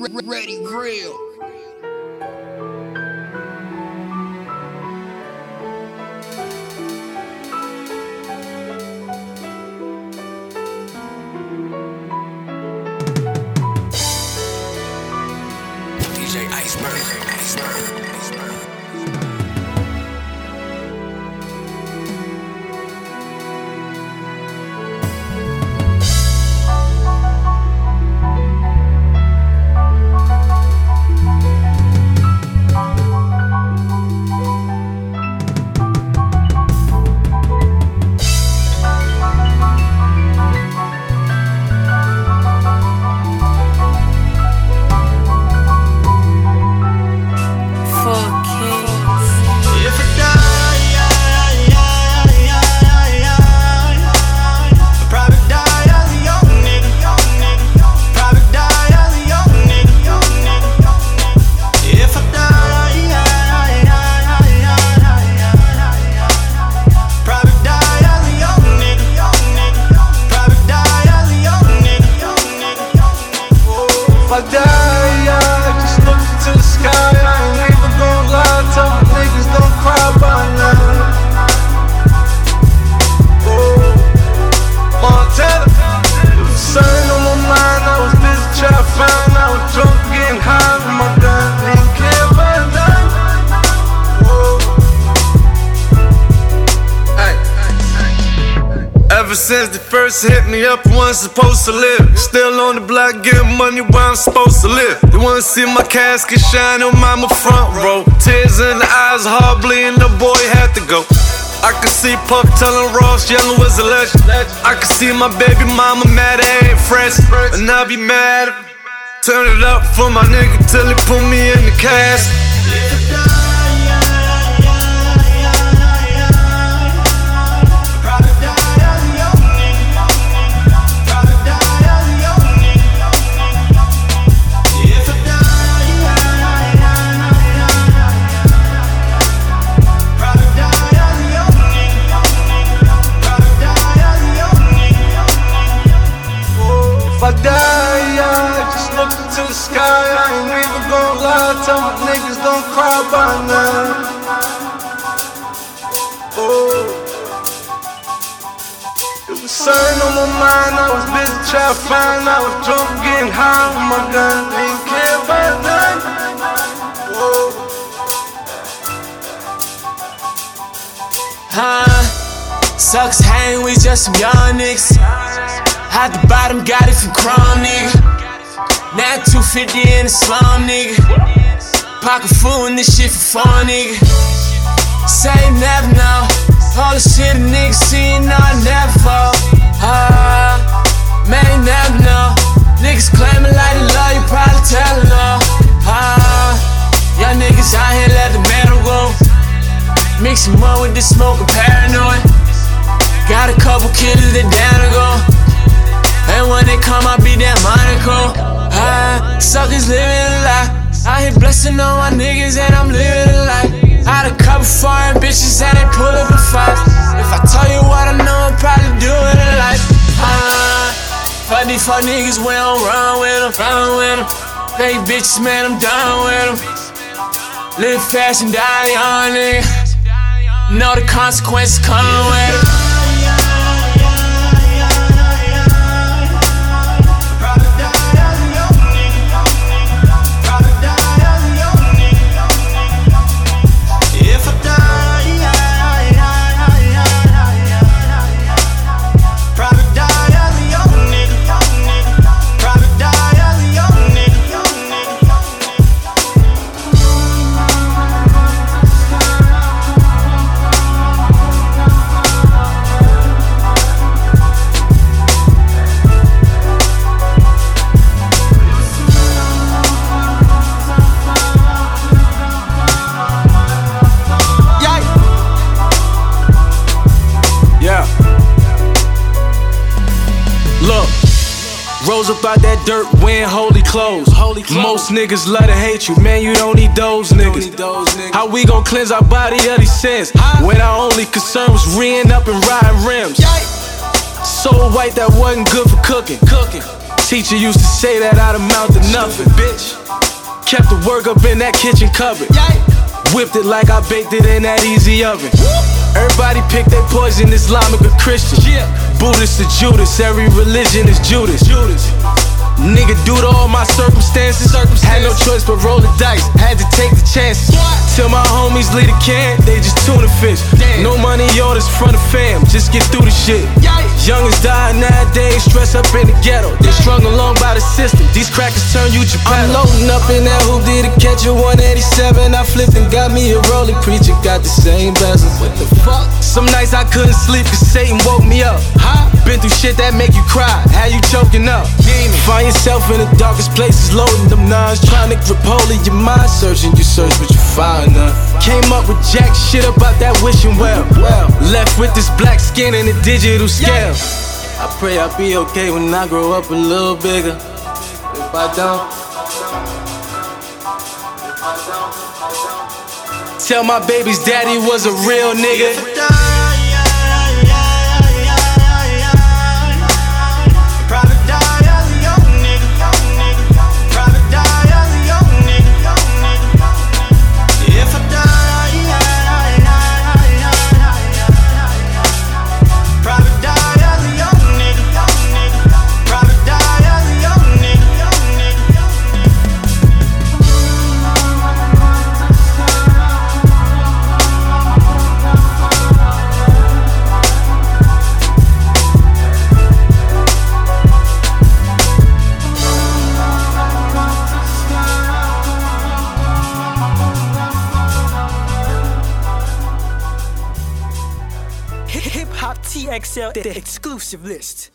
Ready Grill. DJ Iceberg. I die, I just look into the sky. I ain't even gon' lie, tell my niggas don't cry by now. Oh, Montana, it was something on my mind. I was busy trying to find. I was drunk, getting high with my gun. Didn't care about nothing. Ever since they first hit me up, I wasn't supposed to live. Still on the block, getting money where I'm supposed to live. They wanna see my casket shine on my front row. Tears in the eyes, heart bleeding, the boy had to go. I could see Puff telling Ross Yellow was a legend. I could see my baby mama mad at ain't fresh, and I be mad. Turn it up for my nigga till he put me in the casket. If I die, I just look into the sky. I ain't even gon' lie, tell my niggas don't cry by now. Oh, it was something on my mind. I was busy trying to find. I was drunk, getting high with my gun. Didn't care about nothing. Sucks hang with just some young niggas. At the bottom, got it from crumb, nigga. Now 250 in the slum, nigga. Pocket full and this shit for fun, nigga. Say never know. All the shit a nigga seen, no, I never fall. Man, you never know. Niggas claiming like they love you, probably tellin' all. Young niggas out here let the metal go. Mix him up with this smoke and paranoid. Got a couple killers that down to go. And when they come, I be that Monaco. Suckers living a life. I hit blessing on my niggas and I'm living a life. I had a couple foreign bitches and they pull up a fight. If I tell you what I know, I'm probably doing it life. Fuck these fuck niggas, we don't run with them. Fake bitches, man, I'm done with them. Live fast and die young, nigga. Know the consequences come with it. Rose up out that dirt, wearing holy clothes. Most niggas love to hate you, man, you don't need those niggas. How we gon' cleanse our body of these sins when our only concern was reeing up and riding rims? So white that wasn't good for cooking. Teacher used to say that I'd amount to nothing, bitch. Kept the work up in that kitchen cupboard. Whipped it like I baked it in that easy oven. Everybody pick their poison, Islamic or Christian. Buddhist or Judas, every religion is Judas. Nigga, due to all my circumstances, had no choice but roll the dice, had to take the chances. Till my homies lead a can, they just tuna fish. No money orders front of fam, just get through the shit. Youngest die nowadays, stress up in the ghetto. They strung along by the system, these crackers turn you Japan. I'm loading up in that hoop, did a catch a 187. I flipped and got me a rolling preacher, got the same bezel. What the fuck? Some nights I couldn't sleep cause Satan woke me up. Been through shit that make you cry, how you choking up? Find yourself in the darkest places, loading them nines, trying to grip hold of your mind. Searching, you search but you find none. Came up with jack shit about that wishing well. Left with this black skin and a digital scale. I pray I'll be okay when I grow up a little bigger. If I don't, tell my baby's daddy was a real nigga. Hip Hop TXL, the exclusive list.